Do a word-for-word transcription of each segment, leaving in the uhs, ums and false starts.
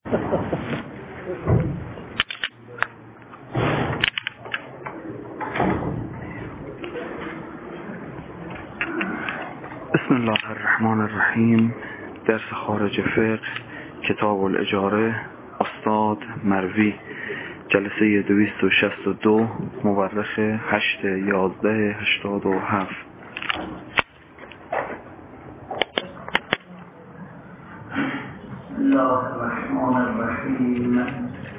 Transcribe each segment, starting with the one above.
بسم الله الرحمن الرحیم. درس خارج فقه، کتاب الاجاره، استاد مروی، جلسه دویست و شصت و دو، مورخ هشت یازده هشتاد و هفت. بسم الله الرحمن الرحیم.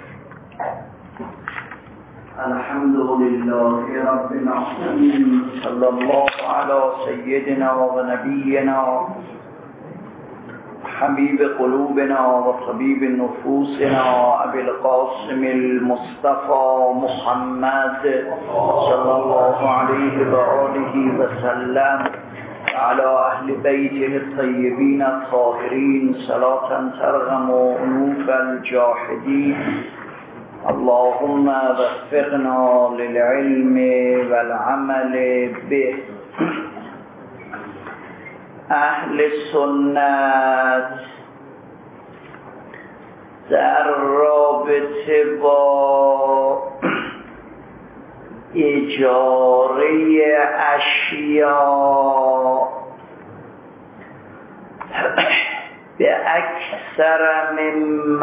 الحمد لله رب العالمین، صلی الله علی سیدنا و نبینا حبیب قلوبنا و طبیب نفوسنا ابی القاسم المصطفى محمد صلی الله علیه و آله و سلم على اهل بیته الطیبین الطاهرین صلاة ترغم انوف الجاحدین. اللهم وفقنا للعلم والعمل به. اهل سنت در رابطه با اجاره اشیاء به اکثر مما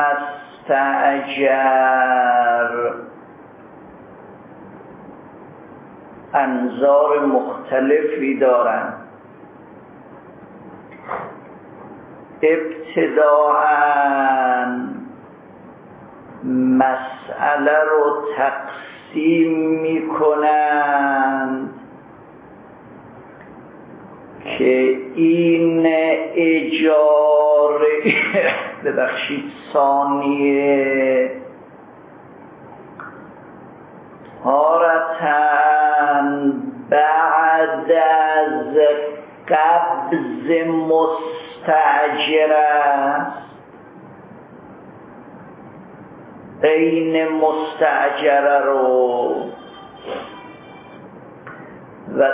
استأجر انظار مختلفی دارند. ابتداءً مسئله رو تقسیم می کنند که این اجاره ببخشید ثانیه تارتاً بعد از قبض مستأجر است، این مستأجر رو، و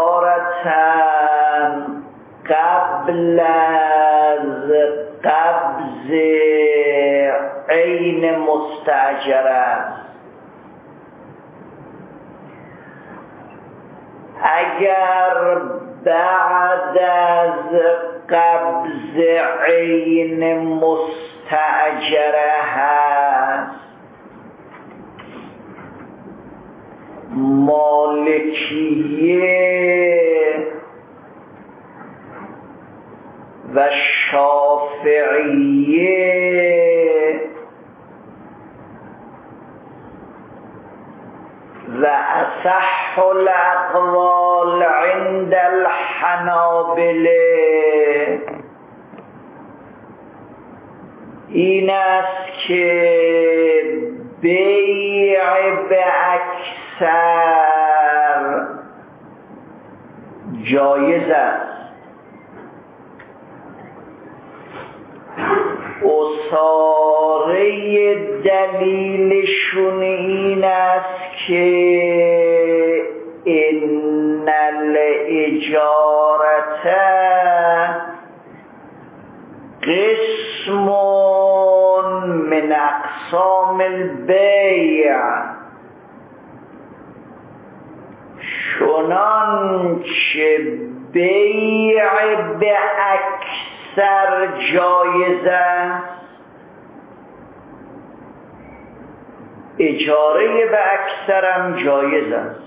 تارتاً قبل از قبض عین مستأجر است. اگر بعد از قبض عین مستأجر هست، مالکیه و شافعیه و اصح الاقوال عند الحنابله این است که بیع به اکثر جایز است. اصاره دلیلشون این است که ان الاجارة قسم من اقسام البیع، چنانچه بیع به اکثر جایز است، اجاره به اکثرم جایز است.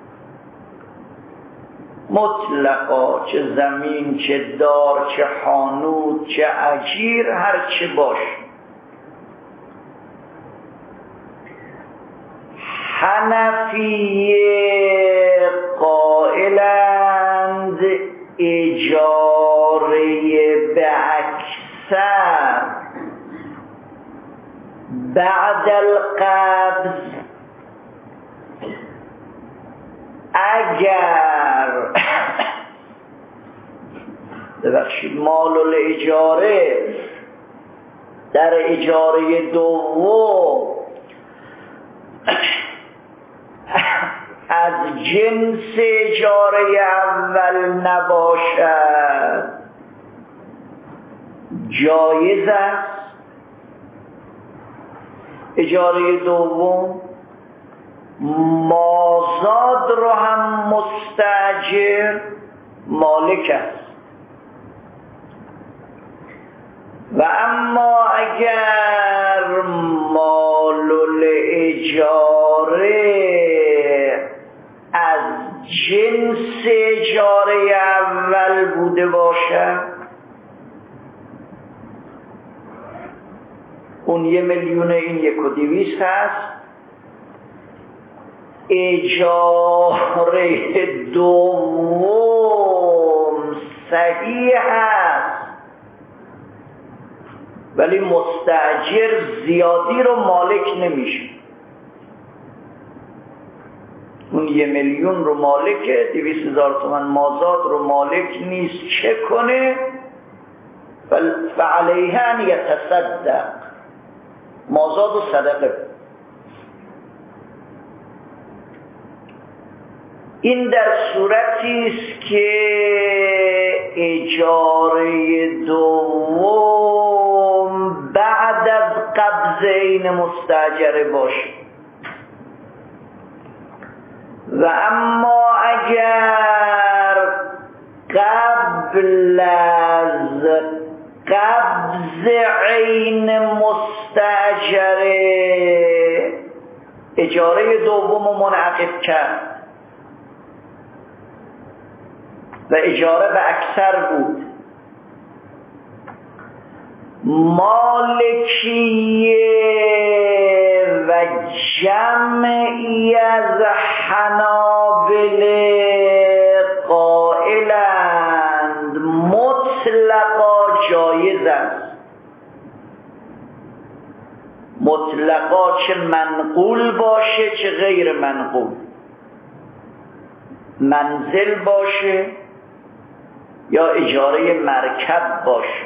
مطلقا، چه زمین، چه دار، چه خانوت، چه اجیر، هر چه باش. حنفیه قائلند اجاره به اکثر بعد القبض اگر ببخشید مال الاجاره در اجاره دوم از جنس اجاره اول نباشد جایز است، اجاره دوم مازاد رو هم مستاجر مالک است. و اما اگر مال الاجاره از جنس اجاره اول بوده باشد، اون یه میلیون، این یک و دویست هست. اجاره دوم صحیح هست ولی مستاجر زیادی رو مالک نمیشه. اون یه میلیون رو مالکه، دویست هزار تومن مازاد رو مالک نیست. چه کنه؟ فعلیه ان یتصدق، مازاد و صدقه. این در صورتی است که اجاره دوم بعد از قبض عین مستاجره باشه. و اما اگر قبل از قبض عین مستاجره اجاره دوم رو منعقد کرد و اجاره به اکثر بود، مالکیه و جمعی از حنابله قائلند مطلقا جایز است. مطلقا چه منقول باشه چه غیر منقول، منزل باشه یا اجاره مرکب باشه.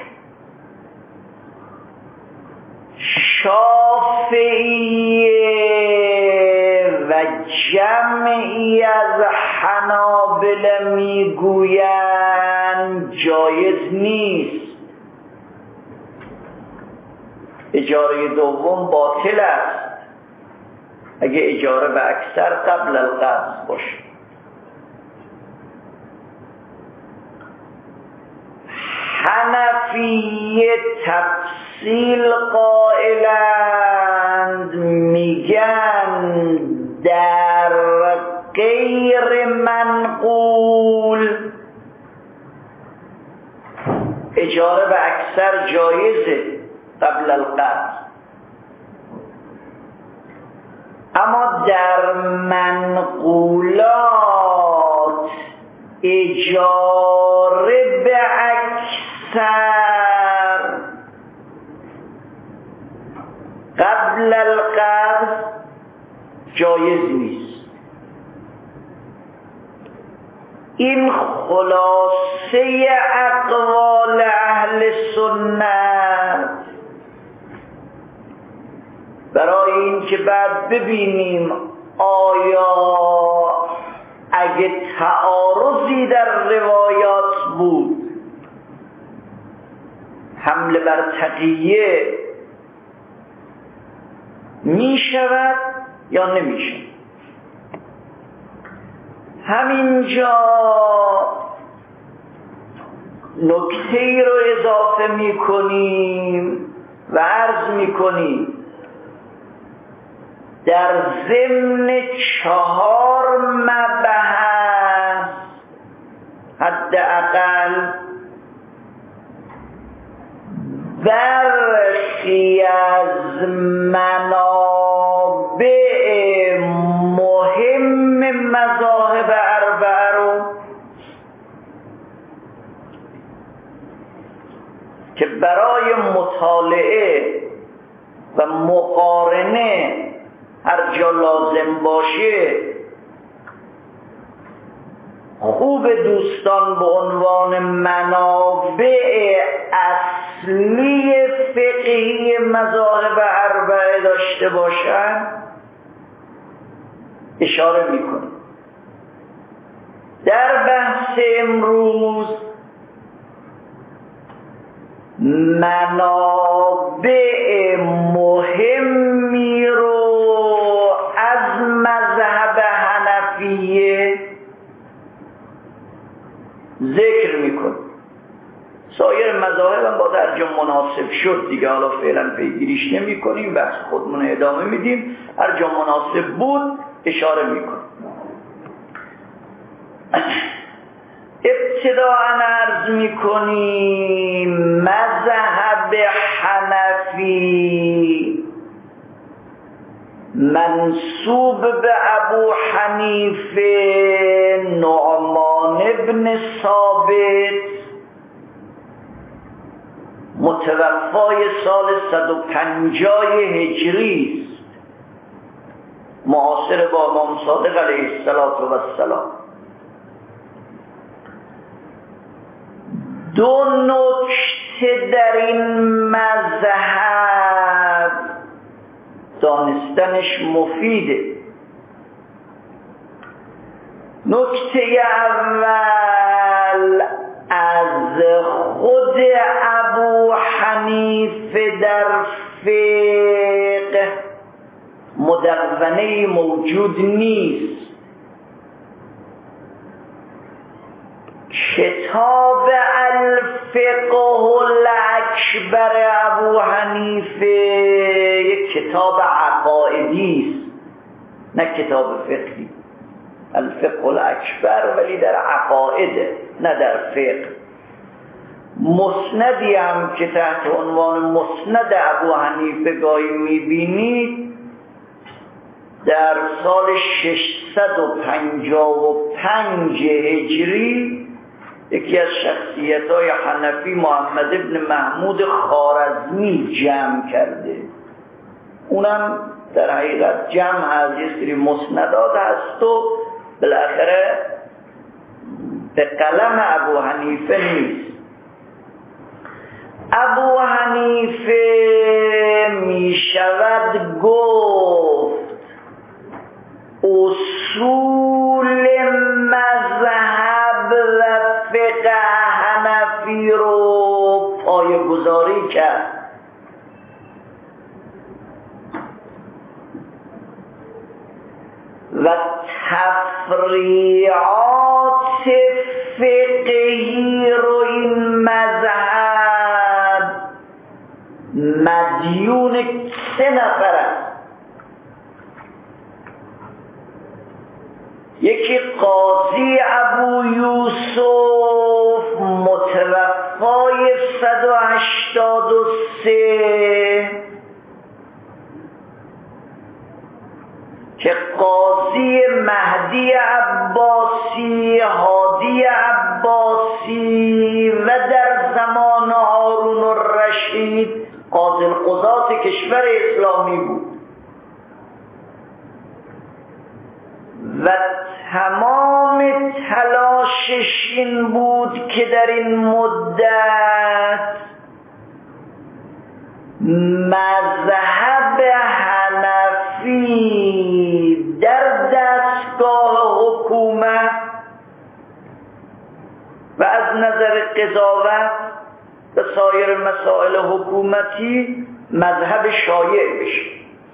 شافعیه و جمعی از حنابله میگویند جایز نیست، اجاره دوم باطل است اگه اجاره به اکثر قبل القبض باشه. حنفیه تفصیل قائلند، میگن در غیر منقول اجاره به اکثر جایزه قبل القبض، اما در منقولات اجاره به اکثر قبل القبض جایز نیست. این خلاصه اقوال اهل سنت. برای این که بعد ببینیم آیا اگه تعارضی در روایات بود حمله بر تقیه می شود یا نمی شود. همینجا نکته ای رو اضافه می کنیم و عرض می کنیم در ضمن چهار مبحث حداقل برخی از منابع مهم مذاهب اربعه رو که برای مطالعه و مقارنه هر جا لازم باشه خوب دوستان به عنوان منابع اصلی فقهی مذاهب اربعه داشته باشن اشاره میکنه. در بحث امروز منابع مهمی شد دیگه، حالا فعلا پیگیریش نمی کنیم، بحث خودمون ادامه میدیم، هر جا مناسب بود اشاره میکنیم. ابتداءً عرض میکنیم مذهب حنفی منسوب به ابو حنیفه نعمان ابن ثابت متوفای سال صد و پنجاه هجری است، معاصر با امام صادق علیه السلام. دو نکته در این مذهب دانستنش مفیده. نکته اول، از خود ابو حنیفه در فقه مدونه‌ای موجود نیست. کتاب الفقه الاکبر ابو حنیفه یک کتاب عقائدی است، نه کتاب فقهی. الفقه الاکبر ولی در عقائده، نه در فقه. مسندی هم که تحت عنوان مسند ابو حنیفه گاهی میبینید، در سال ششصد و پنجاه و پنج هجری یکی از شخصیت‌های حنفی محمد ابن محمود خوارزمی جمع کرده. اونم در حقیقت جمع از یه سری مسندات هست و بالاخره به قلم ابو حنیفه نیست. ابو حنیفه می شود گفت اصول مذهب و فقه حنفی رو پایه‌گذاری کرد. و تفریعات فقهی رو این مذهب مدیون سه نفر است. یکی قاضی ابو یوسف متوفای صد و هشتاد و سه که قاضی مهدی عباسی، هادی عباسی و در زمان هارون الرشید قاضی القضات کشور اسلامی بود و تمام تلاشش این بود که در این مدت مذهب حنفی در دستگاه حکومت و از نظر قضاوت و سایر مسائل حکومتی مذهب شایع بشه.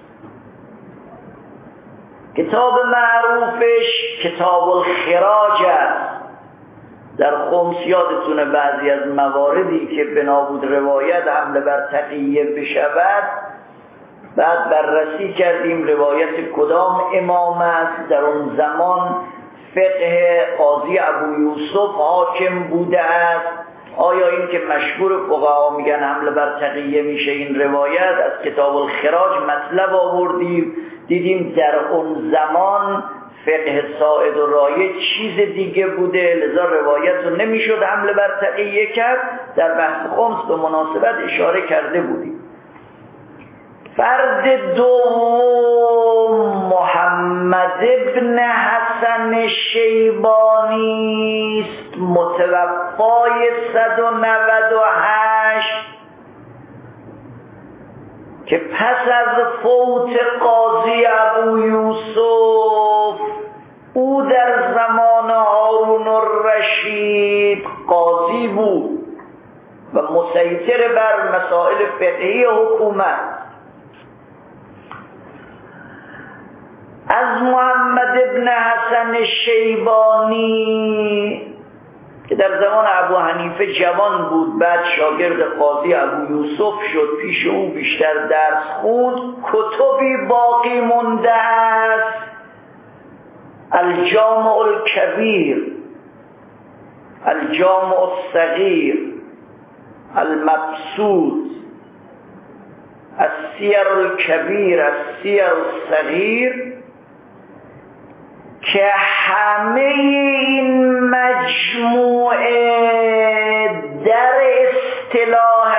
کتاب معروفش کتاب الخراج است. در خمس یادتونه بعضی از مواردی که بنا بود روایت حمله بر تقیه بشود، بعد بررسی کردیم روایت کدام امام است، در اون زمان فقه قاضی ابو یوسف حاکم بوده است، آیا این که مشهور فقها میگن حمله بر تقیه میشه، این روایت از کتاب الخراج مطلب آوردیم، دیدیم در اون زمان فقه سائد و رایج چیز دیگه بوده، لذا روایت رو نمیشد حمله بر تقیه کرد. در بحث خمس به مناسبت اشاره کرده بودیم. فرد دوم محمد ابن حسن شیبانی است، متوفای صد و نود و هشت که پس از فوت قاضی ابو یوسف او در زمان هارون الرشید قاضی بود و مسیطر بر مسائل فقهی حکومت. از محمد ابن حسن شیبانی که در زمان ابو حنیفه جوان بود، بعد شاگرد قاضی ابو یوسف شد، پیش او بیشتر درس خوند. کتبی باقی مونده است: الجامع الکبیر، الجامع الصغیر، المبسوط، السیر الکبیر، السیر الصغیر، که همه این مجموعه در اصطلاح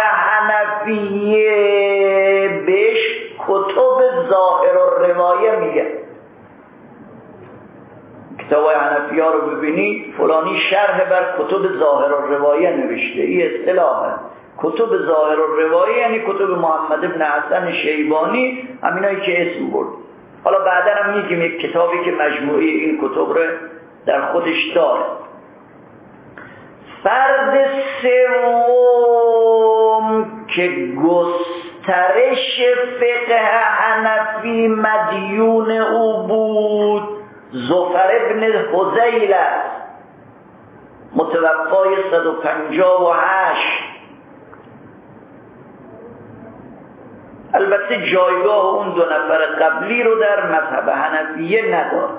حنفیه بهش کتب ظاهر الروایه میگه. کتاب حنفیه رو ببینید، فلانی شرح بر کتب ظاهر الروایه نوشته، این اصطلاحه. کتب ظاهر الروایه یعنی کتب محمد ابن حسن شیبانی، همینایی که اسم برد. حالا بعدا هم میگیم یک کتابی که مجموعه این کتب رو در خودش داره. فرد سوم که گسترش فقه حنفی مدیون او بود زفر ابن حذیل است، متوفای صد و پنجاه و هشت. البته جایگاه اون دو نفر قبلی رو در مذهب حنفیه نداره.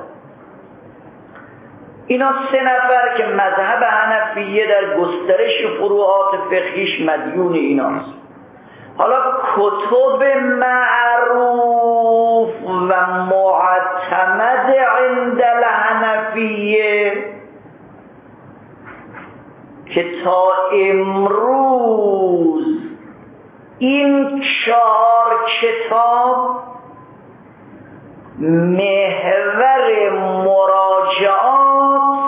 اینا سه نفر که مذهب حنفیه در گسترش فروعات فقهیش مدیون ایناست. حالا کتب معروف و معتمد عند الحنفیه که تا امروز این چهار کتاب محور مراجعات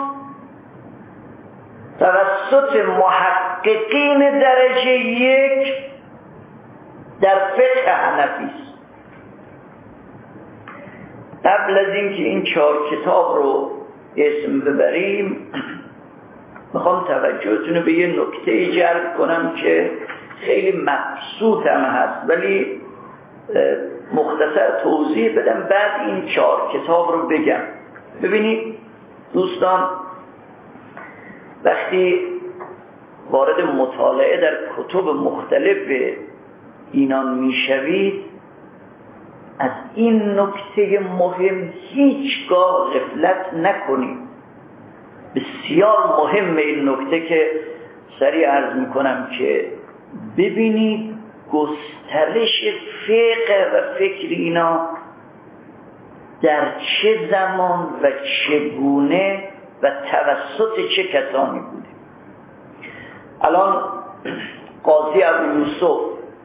توسط محققین درجه یک در فقه حنفی است. قبل از اینکه این چهار کتاب رو اسم ببریم، میخوام توجهتون رو به یه نکته جلب کنم که خیلی مبسوط هم هست، ولی مختصر توضیح بدم بعد این چهار کتاب رو بگم. ببینید دوستان، وقتی وارد مطالعه در کتب مختلف اینان میشوید، از این نکته مهم هیچگاه غفلت نکنید. بسیار مهم این نکته که سریع عرض میکنم که ببینید گسترش فقه و فکر اینا در چه زمان و چگونه و توسط چه کسانی بوده. الان قاضی ابو یوسف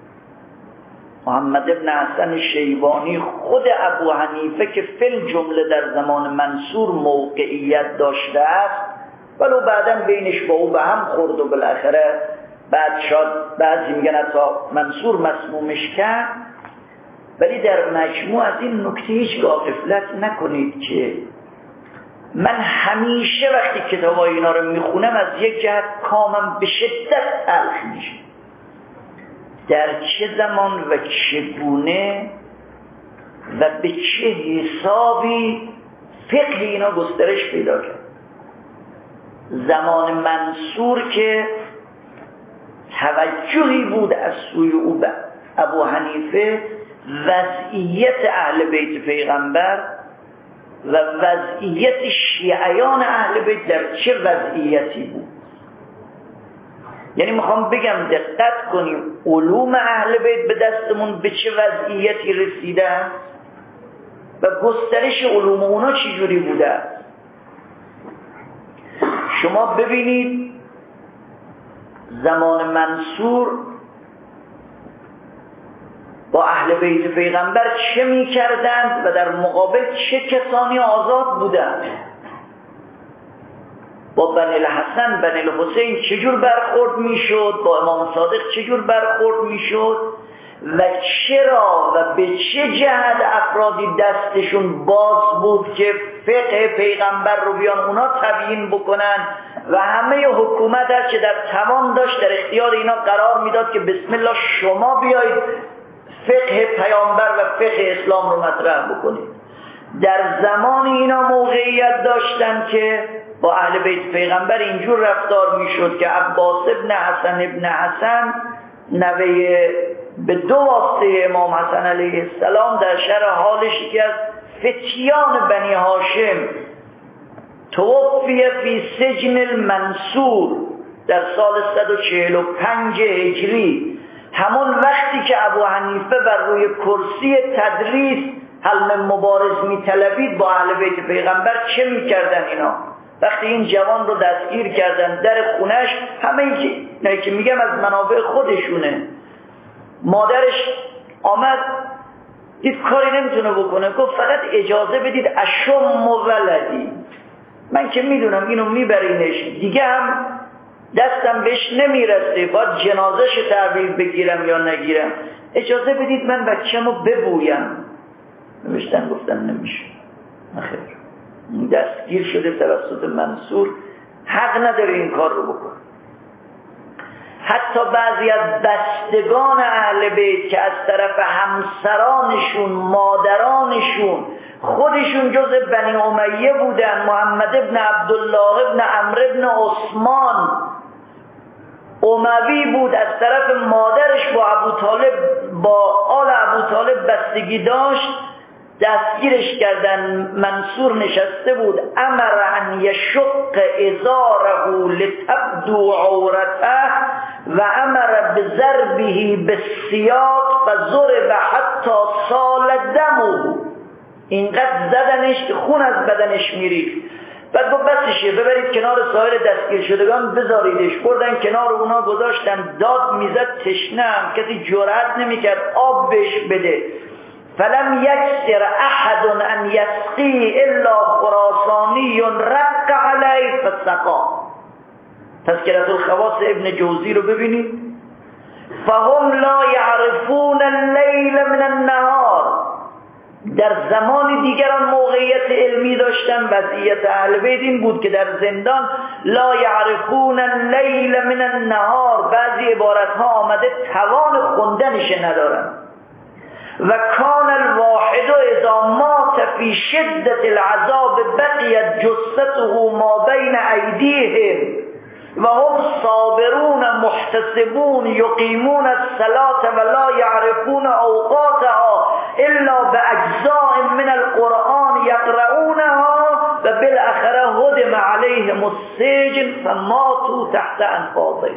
محمد ابن حسن شیبانی، خود ابو حنیفه که فل جمله در زمان منصور موقعیت داشته است، ولو بعداً بینش با او به هم خورد و بالاخره بعد شاید بعضی میگن حتی منصور مسمومش کرد، ولی در مجموع از این نکته هیچ غفلت نکنید که من همیشه وقتی کتابای اینا رو میخونم از یک جهت کامم به شدت تلخ میشه. در چه زمان و چگونه و به چه حسابی فقه اینا گسترش پیدا کرد. زمان منصور که توجهی بود از سوی او به ابو حنیفه، وضعیت اهل بیت پیغمبر و وضعیت شیعیان اهل بیت در چه وضعیتی بود. یعنی میخوام بگم دقت کنیم علوم اهل بیت به دستمون به چه وضعیتی رسیده و گسترش علوم اونا چی جوری بوده. شما ببینید زمان منصور با اهل بیت پیغمبر چه میکردند و در مقابل چه کسانی آزاد بودند. با بنی الحسن بنی الحسین چجور برخورد میشد، با امام صادق چجور برخورد میشد و چرا و به چه جهت افرادی دستشون باز بود که فقه پیغمبر رو بیان اونا تبیین بکنن و همه حکومت هر چه در توان داشت در اختیار اینا قرار میداد که بسم الله شما بیایید فقه پیامبر و فقه اسلام رو مطرح بکنید. در زمان اینا موقعیت داشتن که با اهل بیت پیغمبر اینجور رفتار میشد که عباس ابن حسن ابن حسن نوه به دو واسطه امام حسن علیه السلام در شرح حالش یکی از فتیان بنی هاشم توفی فی سجن المنصور در سال صد و چهل و پنج هجری، همون وقتی که ابو حنیفه بر روی کرسی تدریس حلم مبارز میطلبید با اهل بیت پیغمبر چه میکردن اینا؟ وقتی این جوان رو دستگیر کردن در خونش، همه این که نه که میگم از منابع خودشونه، مادرش آمد دید کاری نمیتونه بکنه، گفت فقط اجازه بدید اشم ولدی، من که میدونم اینو میبرینش دیگه هم دستم بهش نمیرسه، باید جنازش تحویل بگیرم یا نگیرم، اجازه بدید من بچه‌مو ببویم. نوشتن گفتن نمیشه، نخیر، دستگیر شده توسط منصور، حق نداره این کار رو بکنه. حتی بعضی از بستگان اهل بیت که از طرف همسرانشون، مادرانشون، خودشون جز بنی امیه بودن، محمد ابن عبدالله ابن عمرو ابن عثمان اموی بود، از طرف مادرش با ابو طالب، با آل ابو طالب بستگی داشت، دستگیرش کردن. منصور نشسته بود، امر ان یشق ازاره لتبدو عورته و امر بضربه بالسیاط فضرب حتی سال دمه، اینقدر زدنش که خون از بدنش میریخت. بعد گفت بسشه، ببرید کنار سایر دستگیر شدگان بذاریدش. بردن کنار اونا گذاشتن، داد میزد، تشنه هم کسی جرأت نمیکرد آب بهش بده. فلم یکسر احد ان یسقی الا خراسانی رق علیه فسقا. تذکرة الخواص ابن جوزی رو ببینید. فهم لا یعرفون اللیل من النهار. در زمان دیگران موقعیت علمی داشتن، وضعیت اهل بیت این بود که در زندان لا یعرفون اللیل من النهار، بعضی عبارت ها آمده توان خوندنش ندارن. و کان الواحد اذا مات فی شدت العذاب بقیت جثته ما بین ایدیهم و هم صابرون محتسبون یقیمون الصلاة و لا یعرفون اوقاتها الا باجزاء من القرآن یقرؤونها و بالاخره هدم علیهم السجن فماتوا تحت انفاضه.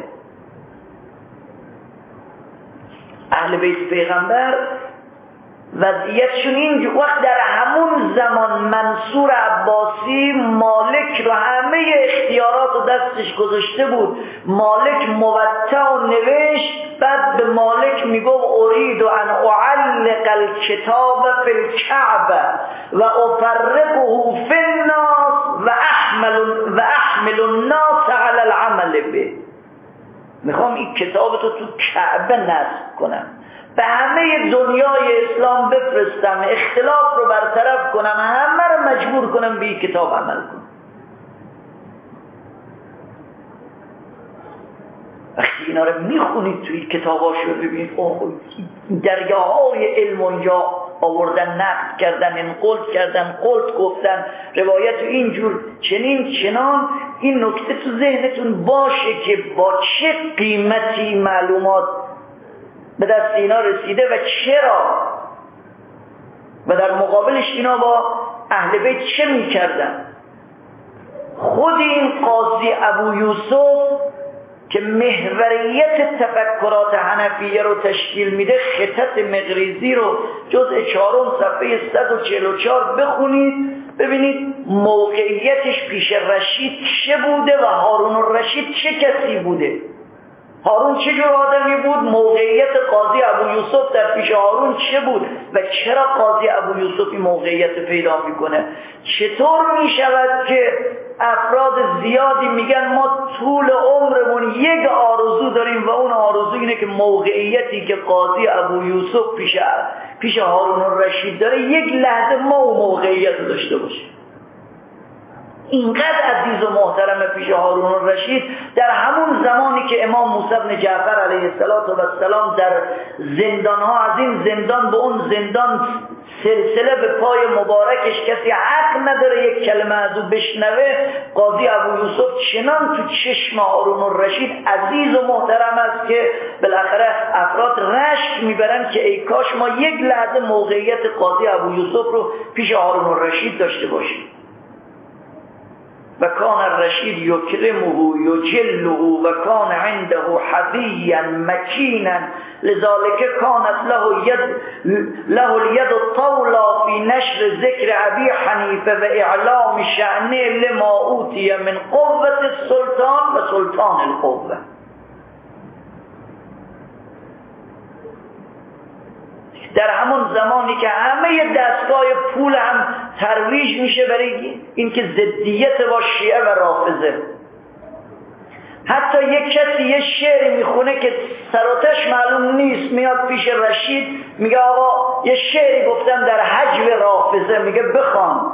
اهل بیت پیغمبر وضعیتشون این وقت در همون زمان منصور عباسی مالک رو همه اختیارات رو دستش گذاشته بود، مالک موطع و نوشت، بعد به مالک میگفت ارید ان اعلق الکتاب فی الکعبه و افرقه فی الناس و احمل و احمل الناس علی العمل به. میخوام این کتاب تو تو کعبه نصب کنم، به همه دنیای اسلام بفرستم، اختلاف رو برطرف کنم، همه رو مجبور کنم به این کتاب عمل کنم. وقتی اینا رو میخونید توی کتاباشو ببینید، اوه درگاه های علم اونجا آوردن، نقد کردن، انقلت کردن، قلت گفتن، روایت اینجور چنین چنان. این نکته تو ذهنتون باشه که با چه قیمتی معلومات به دست اینا رسیده و چرا، و در مقابلش اینا با اهل بیت چه میکردن. خود این قاضی ابو یوسف که محوریت تفکرات حنفیه رو تشکیل میده، خطت مقریزی رو جزء چهارم صفحه صد و چهل و چهار بخونید، ببینید موقعیتش پیش رشید چه بوده و هارون الرشید چه کسی بوده. هارون چه جور آدمی بود، موقعیت قاضی ابو یوسف در پیش هارون چه بود و چرا قاضی ابو یوسف این موقعیت پیدا میکنه. چطور میشود که افراد زیادی میگن ما طول عمرمون یک آرزو داریم و اون آرزو اینه که موقعیتی که قاضی ابو یوسف پیش پیش هارون الرشید داره یک لحظه ما اون موقعیت رو داشته باشیم. اینقدر عزیز و محترم پیش هارون الرشید، در همون زمانی که امام موسی بن جعفر علیه السلام در زندانها، از این زندان به اون زندان سلسله به پای مبارکش، کسی حق نداره یک کلمه از او بشنوه، قاضی ابو یوسف چنان تو چشم هارون الرشید عزیز و محترم است که بالاخره افراد رشک میبرن که ای کاش ما یک لحظه موقعیت قاضی ابو یوسف رو پیش هارون الرشید داشته باشیم. و کان الرشید یکرمه یجله و کان عنده حظیا مکینا لذلك کانت له ید له الید الطولا فی نشر ذکر ابی حنیفه و اعلام شأنه لما اوتی من قوة السلطان و سلطان القوة. در همون زمانی که همه دستگاه پول هم ترویج میشه برای اینکه ضدیت با شیعه و رافضه، حتی یک کسی یه شعری میخونه که سراتش معلوم نیست، میاد پیش رشید میگه آقا یه شعری گفتم در حجب رافضه، میگه بخوان.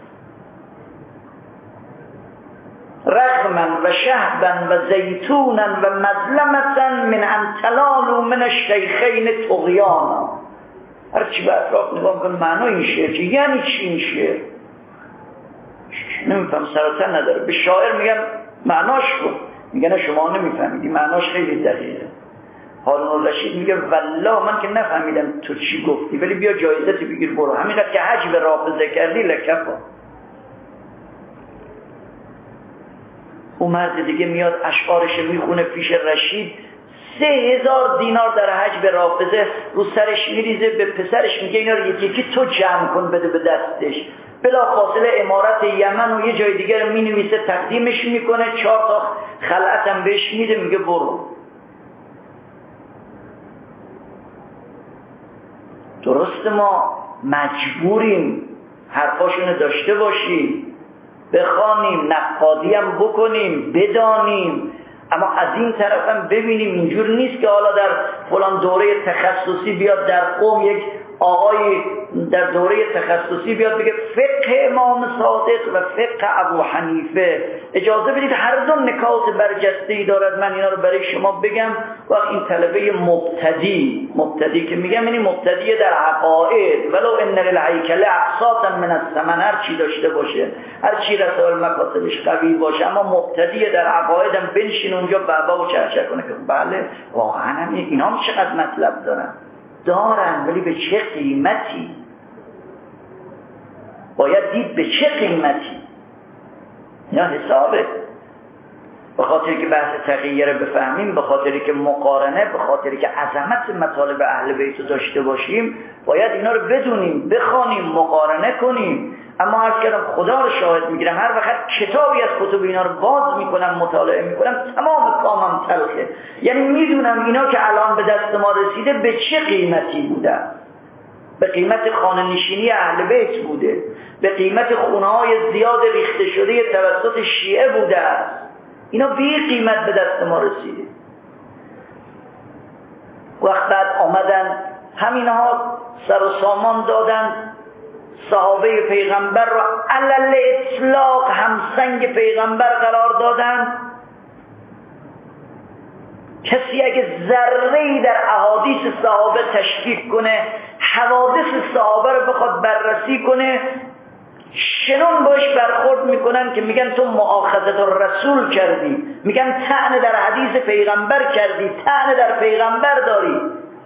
رغما و شهبا و زیتونا و مظلمتا من ان تلالوا من الشیخین طغیانا. هر چی به اطراف نگاه کن معنی این شعر چی؟ یعنی چی این شعر؟ نمیفهم، سراتر نداره. به شاعر میگن معناش کن، میگن نه شما نمیفهمیدی، معناش خیلی دقیقه. هارون الرشید میگه والله من که نفهمیدم تو چی گفتی، ولی بیا جایزتی بگیر برو، همینقدر که حجب رافضه کردی لکفا. اون مرد دیگه میاد اشعارش میخونه پیش رشید، سه هزار دینار در حجب رافضه رو سرش میریزه، به پسرش میگه اینا رو یکی یکی تو جمع کن بده به دستش. بلا فاصله امارت یمن و یه جای دیگر رو مینویسه تقدیمش میکنه، چهار تا خلعت هم بهش میده، میگه برو. درست ما مجبوریم حرفاشونو داشته باشیم، بخوانیم، نقادی هم بکنیم، بدانیم، اما از این طرف هم ببینیم اینجور نیست که حالا در فلان دوره تخصصی بیاد در قوم یک آقای در دوره تخصصی بیاد بگه فقه امام صادق و فقه ابو حنیفه. اجازه بدید هر دو نکات برجسته‌ای دارد، من اینا رو برای شما بگم. وقت این طلبه مبتدی مبتدی که میگم یعنی مبتدی در عقاید، ولو ان للهیکل اقساطا من الثمن، هر چی داشته باشه، هر چی رسائل مکاتبش قوی باشه، اما مبتدی در عقاید هم بنشین اونجا بابا و چرچر کنه که بله واقعا هم اینا هم چقدر مطلب دارن دارن ولی به چه قیمتی؟ باید دید به چه قیمتی. یا حسابه، به خاطری که بحث تغییر بفهمیم، به خاطری که مقارنه، به خاطری که عظمت مطالب اهل بیت رو داشته باشیم، باید اینا رو بدونیم، بخوانیم، مقارنه کنیم. اما عرض کردم خدا رو شاهد میگیرم، هر وقت کتابی از کتب اینا رو باز میکنم، مطالعه میکنم، تمام کامم تلخه. یعنی میدونم اینا که الان به دست ما رسیده به چه قیمتی بوده. به قیمت خانه نشینی اهل بیت بوده، به قیمت خونه های زیاد ریخته شده توسط شیعه بوده است. اینا بی قیمت به دست ما رسیده. وقت بعد آمدن همینها سر و سامان دادن، صحابه پیغمبر را علل اطلاق همسنگ پیغمبر قرار دادن. کسی اگه ذره‌ای در احادیث صحابه تشکیک کنه، حوادث صحابه رو بخواد بررسی کنه، شنون باش برخورد میکنن که میگن تو مؤاخذت الرسول کردی، میگن طعن در حدیث پیغمبر کردی، طعن در پیغمبر داری.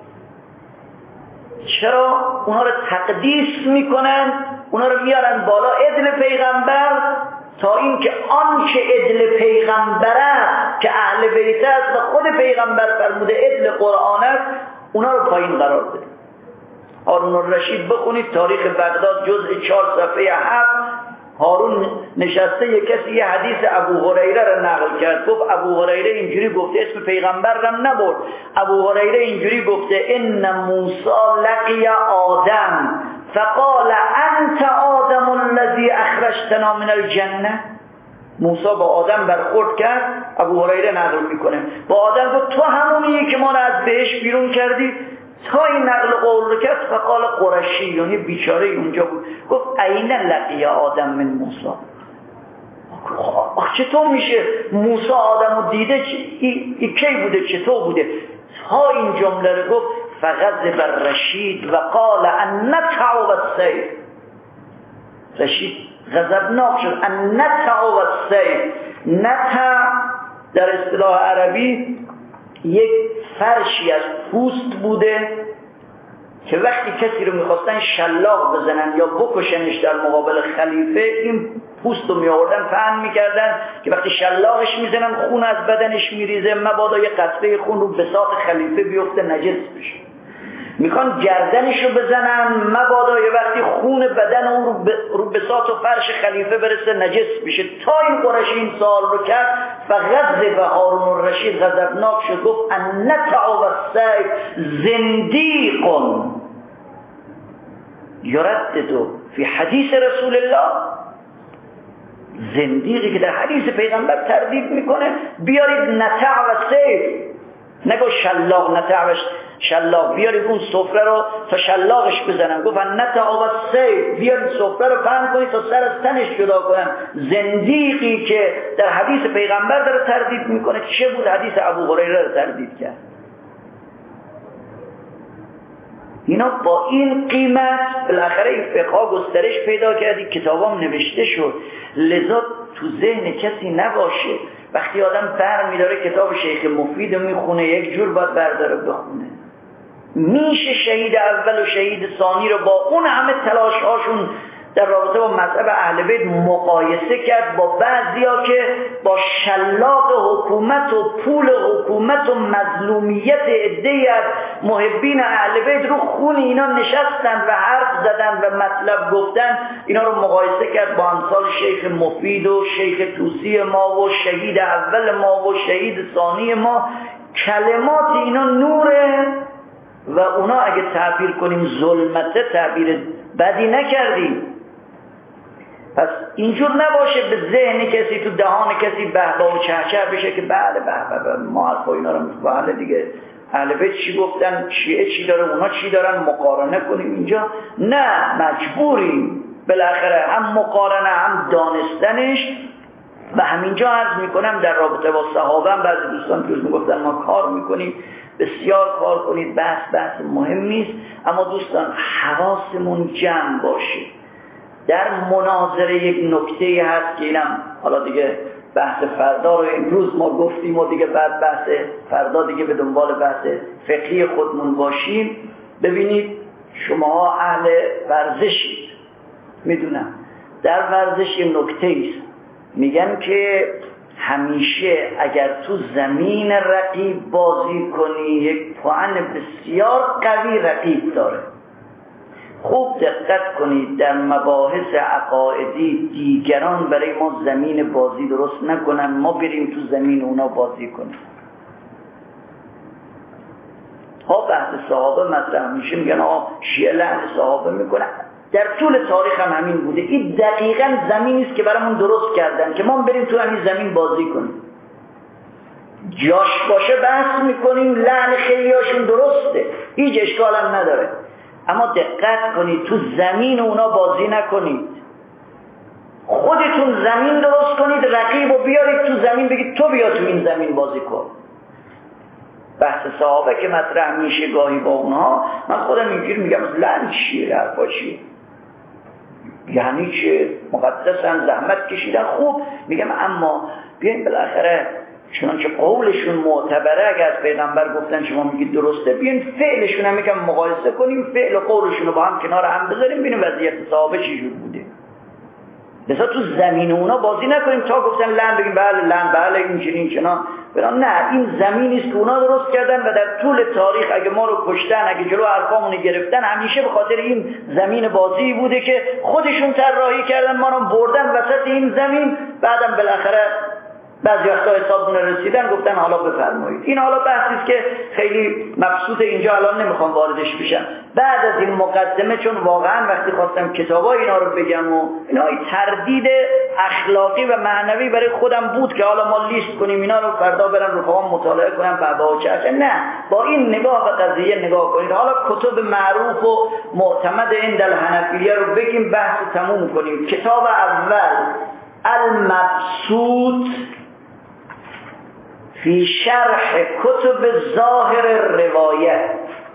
چرا؟ اونا رو تقدیس میکنن، اونا رو میارن بالا عدل پیغمبر، تا اینکه آن که عدل پیغمبر است که اهل بیت است و خود پیغمبر فرموده عدل قرآن است، اونا رو پایین قرار بده. هارون الرشید بخونید تاریخ بغداد جزء چهار صفحه هفت، هارون نشسته یک کسی یه حدیث ابو هریره رو نقل کرد، گفت ابو هریره اینجوری گفته، اسم پیغمبر رو نبرد. ابو هریره اینجوری گفته ان موسی لقی آدم فقال انت آدم الذی اخرجتنا من الجنه. موسی با آدم برخورد کرد، ابو هریره نقل میکنه، با آدم گفت تو همونیه که ما رو از بهشت بیرون کردی. تا این نقل قول رو کرد فقال قرشی، یعنی بیچاره اونجا بود، گفت این لقی آدم من موسی. آخ چطور میشه موسی آدمو دیده ای, ای کی بوده چطور بوده؟ ها این جمله رو گفت فغضب الرشید و قال ان نتع والسیف. رشید غضبناک شد. ان نتع والسیف. نتع در اصطلاح عربی یک فرشی از پوست بوده که وقتی کسی رو میخواستن شلاق بزنن یا بکشنش در مقابل خلیفه این پوست رو میآوردن پهن میکردن که وقتی شلاقش میزنن خون از بدنش میریزه، مبادا یه قطره خون رو بساط خلیفه بیفته نجس بشه. میخوان گردنش رو بزنن مبادا یه وقتی خون بدن اون رو, ب... رو بساط و فرش خلیفه برسه نجس بشه. تا این قرشی این سوال رو کرد فغضب هارون الرشید غضبناک شد گفت ان نتع والسیف زندیق یردد فی حدیث رسول الله. زندیقی که در حدیث پیغمبر تردید میکنه بیارید نتع والسیف، نگو شلاق نتع شلاق، بیارید اون سفره رو تا شلاقش بزنن. گفت نتع والسیف، بیارید سفره رو پهن کنید تا سر از تنش جدا کنن. زندیقی که در حدیث پیغمبر داره تردید میکنه چه بود؟ حدیث ابو هریره رو تردید کرد. اینا با این قیمت بالاخره این فقها گسترش پیدا کردی، کتابام نوشته شد. لذا تو ذهن کسی نباشه وقتی آدم بر میداره کتاب شیخ مفید میخونه یک جور باید برداره بخونه. میشه شهید اول و شهید ثانی رو با اون همه تلاش هاشون در رابطه با مذهب اهل بیت مقایسه کرد با بعضیا که با شلاق حکومت و پول حکومت و مظلومیت عده‌ای از محبین اهل بیت رو خون اینا نشستن و حرف زدن و مطلب گفتن. اینا رو مقایسه کرد با امثال شیخ مفید و شیخ طوسی ما و شهید اول ما و شهید ثانی ما. کلمات اینا نوره و اونا اگه تعبیر کنیم ظلمته تعبیر بدی نکردیم. پس اینجور نباشه به ذهن کسی تو دهان کسی بهبا و چهچه بشه که بله بله بله ما حرفا اینا رو بله دیگه اهل بیت چی گفتن، شیعه چی داره، اونا چی دارن، مقارنه کنیم اینجا. نه، مجبوریم بالاخره هم مقارنه هم دانستنش. و همینجا عرض میکنم در رابطه با صحابه هم بعضی دوستان که میگفتن ما کار میکنیم، بسیار کار کنید، بحث بحث مهم نیست، اما دوستان حواسمون جمع باشه. در مناظره یک نکته هست که اینم حالا دیگه بحث فردا رو امروز ما گفتیم و دیگه بعد بحث فردا دیگه به دنبال بحث فقهی خودمون باشیم. ببینید شما اهل ورزشید، میدونم در ورزش یک نکته است، میگن که همیشه اگر تو زمین رقیب بازی کنی یک پوان بسیار قوی رقیب داره. خوب دقت کنید در مباحث عقائدی دیگران برای ما زمین بازی درست نکنن، ما بریم تو زمین اونا بازی کنیم. ها بحث صحابه مطرح میشه، میگن آه شیعه لعن صحابه میکنن. در طول تاریخ هم همین بوده. این دقیقاً زمینی است که برامون درست کردن که ما بریم تو همین زمین بازی کنیم. جاش باشه بحث میکنیم، لعن خیلیاشون درسته، هیچ اشکال هم نداره، اما دقت کنید تو زمین اونا بازی نکنید. خودتون زمین درست کنید، رقیب رو بیارید تو زمین، بگید تو بیا تو این زمین بازی کن. بحث صحابه که مطرح میشه گاهی با اونها، من خودم اینجوری میگم لعن چیه، حرفا چیه، یعنی چه، مقدسن، زحمت کشیدن، خوب میگم، اما بیاین بالاخره چنانچه قولشون معتبره، اگر از پیغمبر گفتن شما میگید درسته، بیاین فعلشون هم یکم مقایسه کنیم، فعل و قولشون رو با هم کنار هم بذاریم، ببینیم وضعیت صحابه چجور بوده. مثلا تو زمین اونا بازی نکنیم تا گفتن لعن بگیم بله لعن بله این چنین چنان. نه، این زمینی است که اونا درست کردن و در طول تاریخ اگه ما رو کشتن، اگه جلو حرفامون گرفتن، همیشه به خاطر این زمین بازی بوده که خودشون طراحی کردن، ما رو بردن وسط این زمین، بعدم بالاخره بعضی وقتا حسابونه رسیدن گفتن حالا بفرمایید. این حالا بحثی است که خیلی مبسوط اینجا الان نمیخوام واردش بشم. بعد از این مقدمه، چون واقعا وقتی خواستم کتابای اینا رو بگم و اینا تردید اخلاقی و معنوی برای خودم بود که حالا ما لیست کنیم اینا رو فردا برن رفقام مطالعه کنم بابا و چه، نه، با این نگاه به قضیه نگاه کنید. حالا کتب معروف و معتمد عند الحنفیه رو بگیم، بحث تموم کنیم. کتاب اول المبسوط فی شرح کتب ظاهر روایت،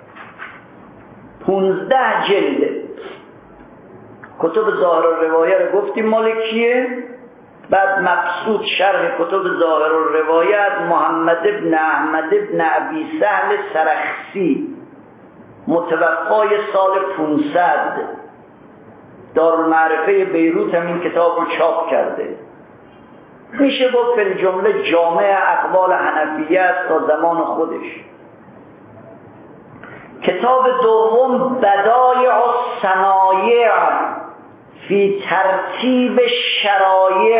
پونزده جلد. کتب ظاهر روایت رو گفتیم مال کیه؟ بعد مبسوط شرح کتب ظاهر روایت محمد ابن احمد ابن ابی سهل سرخسی، متوفای سال پانصد، دارالمعرفه بیروت هم این کتاب رو چاپ کرده. میشه گفت فی جمله جامع اقوال حنفیه است تا زمان خودش. کتاب دوم بدایع الصنایع فی ترتیب شرایع.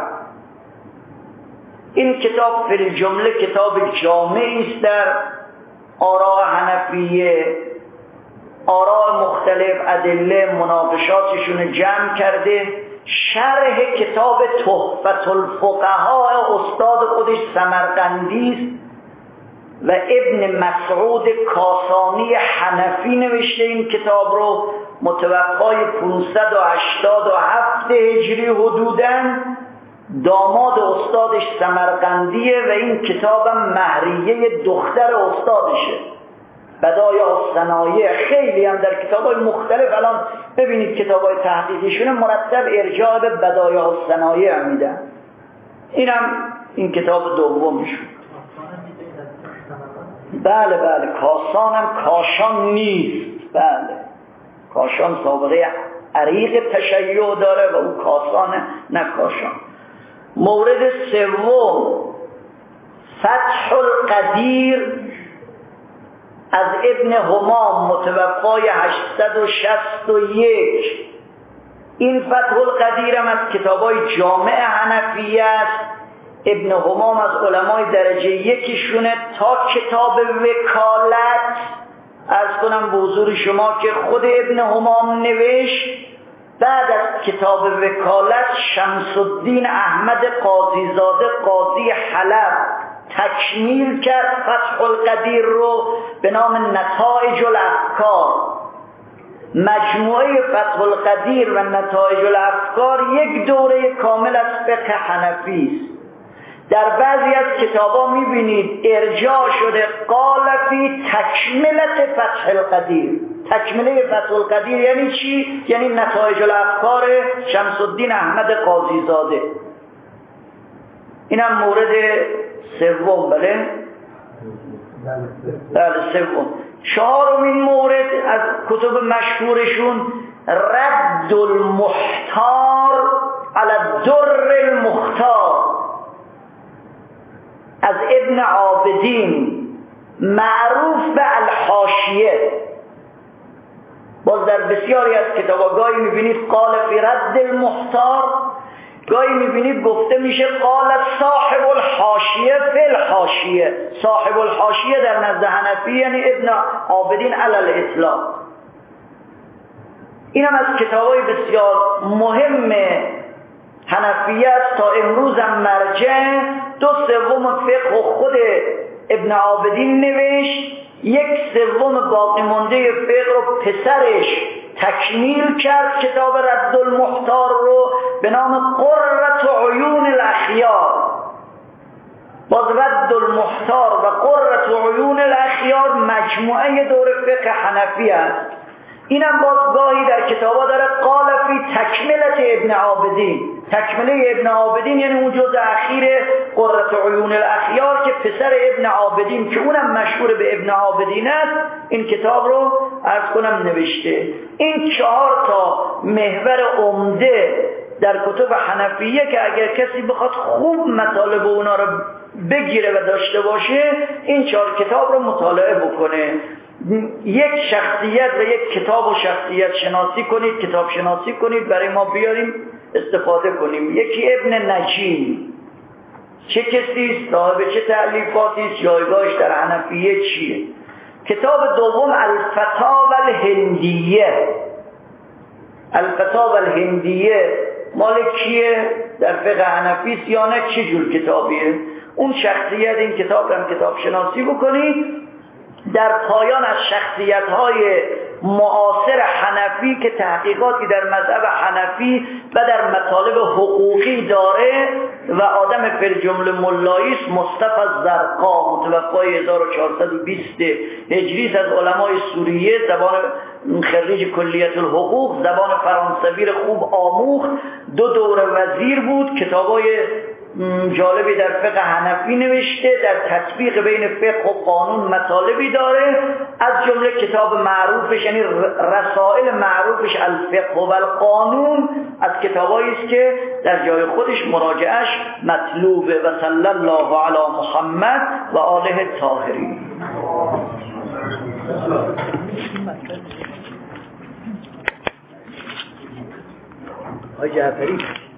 این کتاب فی جمله کتاب جامعی است در آراء حنفیه، آراء مختلف، ادله، مناقشاتشون جمع کرده. شرح کتاب تحفة الفقهاء استاد خودش سمرقندی است و ابن مسعود کاسانی حنفی نوشته این کتاب رو، متوفای پانصد و هشتاد و هفت هجری حدوداً. داماد استادش سمرقندیه و این کتابم مهریه دختر استادشه، بدایع الصنایع. خیلی هم در کتاب‌های مختلف الان ببینید کتاب‌های تحقیقیشون مرتب ارجاع به بدایع الصنایع میدن. اینم این کتاب دومشون. بله بله کاسان هم کاشان نیست. بله کاشان سابقه عریق تشیع داره و او کاسان نه کاشان. مورد سوم فتح القدیر از ابن همام، متوفای هشتصد و شصت و یک. این فتح القدیر هم از کتابای جامع حنفیه است. ابن همام از علمای درجه یکیشونه تا کتاب وکالت. عرض کنم به حضور شما که خود ابن همام نوشت. بعد از کتاب وکالت شمس الدین احمد قاضیزاده قاضی حلب تکمیل کرد فتح القدیر رو به نام نتایج الافکار. مجموعه فتح القدیر و نتایج الافکار یک دوره کامل از فقه حنفی است. در بعضی از کتابا میبینید ارجاع شده قال فی تکملت فتح القدیر. تکمله فتح القدیر یعنی چی؟ یعنی نتایج الافکار شمس الدین احمد قاضیزاده. اینم مورد سوم. بله بله سوم. چهارمین مورد از کتب مشهورشون رد المحتار علی الدر المختار از ابن عابدین، معروف به الحاشیه. باز در بسیاری از کتابا گاهی میبینید قال فی رد المحتار، گاهی میبینید گفته میشه قال صاحب الحاشیه فی الحاشیه. صاحب الحاشیه در نزد حنفی یعنی ابن عابدین علی الاطلاق. اینم از کتابای بسیار مهم حنفیه است. تا امروز هم مرجع. دو سوم فقه خود ابن عابدین نوشت، یک سوم باقی مانده فقه رو پسرش تکمیل کرد کتاب رد المحتار رو به نام قرة عیون الاخیار. باز رد المحتار و قرة عیون الاخیار مجموعه دور فقه حنفی است. اینم باز گاهی در کتابا داره قال فی تکملت ابن عابدین. تکمله ابن عابدین یعنی اون جزء اخیر قرة عیون الاخیار که پسر ابن عابدین که اونم مشهور به ابن عابدین است این کتاب رو عرض کنم نوشته. این چهار تا محور عمده در کتب حنفیه که اگر کسی بخواد خوب مطالب اونا رو بگیره و داشته باشه این چهار کتاب رو مطالعه بکنه. یک شخصیت و یک کتاب و شخصیت شناسی کنید، کتاب شناسی کنید برای ما بیاریم استفاده کنیم. یکی ابن نجیم، چه کسی صاحب چه تألیفاتی، جایگاهش در حنفیه چیه. کتاب دوم الفتاوی الهندیه. الفتاوی الهندیه مال کیه؟ در فقه حنفی یا نه؟ چه جور کتابیه؟ اون شخصیت این کتاب هم کتاب شناسی بکنید. در پایان از شخصیت‌های معاصر حنفی که تحقیقاتی در مذهب حنفی و در مطالب حقوقی داره و آدم پر جمله ملاییست، مصطفی الزرقا، متوفای هزار و چهارصد و بیست هجری، از علمای سوریه، زبان خریج کلیت الحقوق، زبان فرانسوی خوب آموخت، دو دوره وزیر بود، کتابای جالبی در فقه حنفی نوشته، در تطبیق بین فقه و قانون مطالبی داره، از جمله کتاب معروفش یعنی رسائل معروفش الفقه و القانون از کتابایی است که در جای خودش مراجعش مطلوبه. و صلی الله علی محمد و آله الطاهرین. آقای جعفری